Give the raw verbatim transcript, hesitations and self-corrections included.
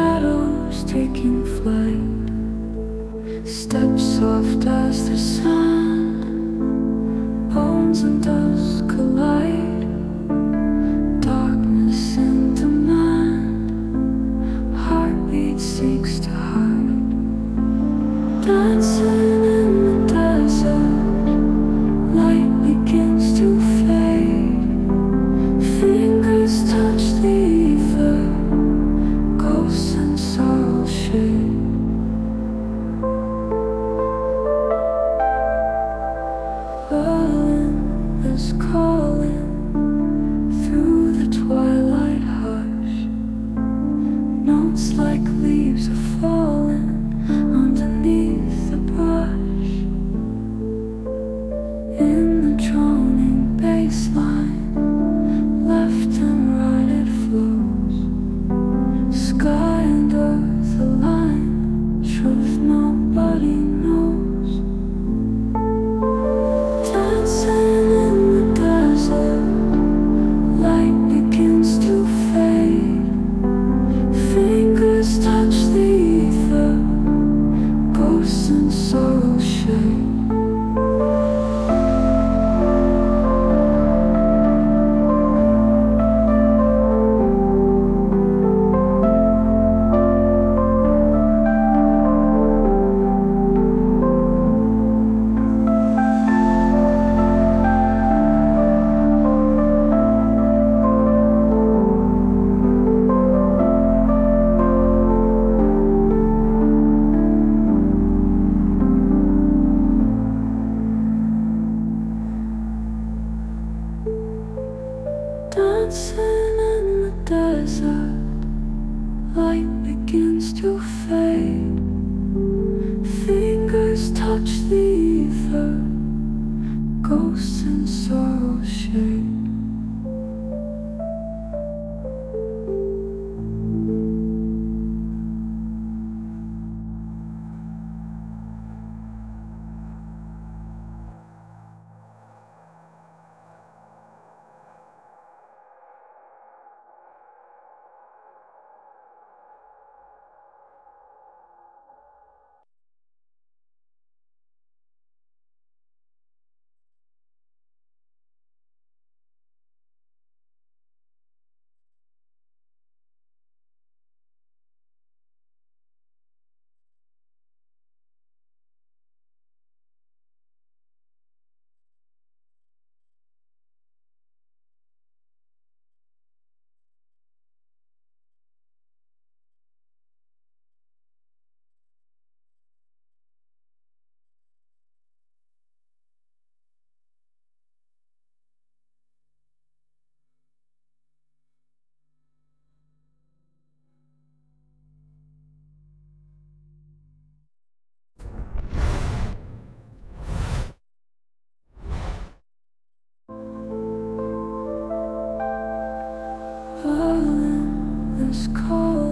shadows taking flight, steps soft as the sand, bones and dust collide, darkness in demand, heartbeat seeks to hide, dancing in the desert, light begins to fade, fingers touch the ether, ghosts and sorrow shade. Berlin is calling through the twilight hush, notes like leaves are falling underneath the brush. In the droning bass line, left and right it flows, sky and earth align, truth nobody knows. Dancing in the desert, light begins to fade, fingers touch the ether, ghosts and sorrow shade. Dancing in the desert, light begins to fade, fingers touch the ether, ghosts and sorrow shade. Berlin is cold.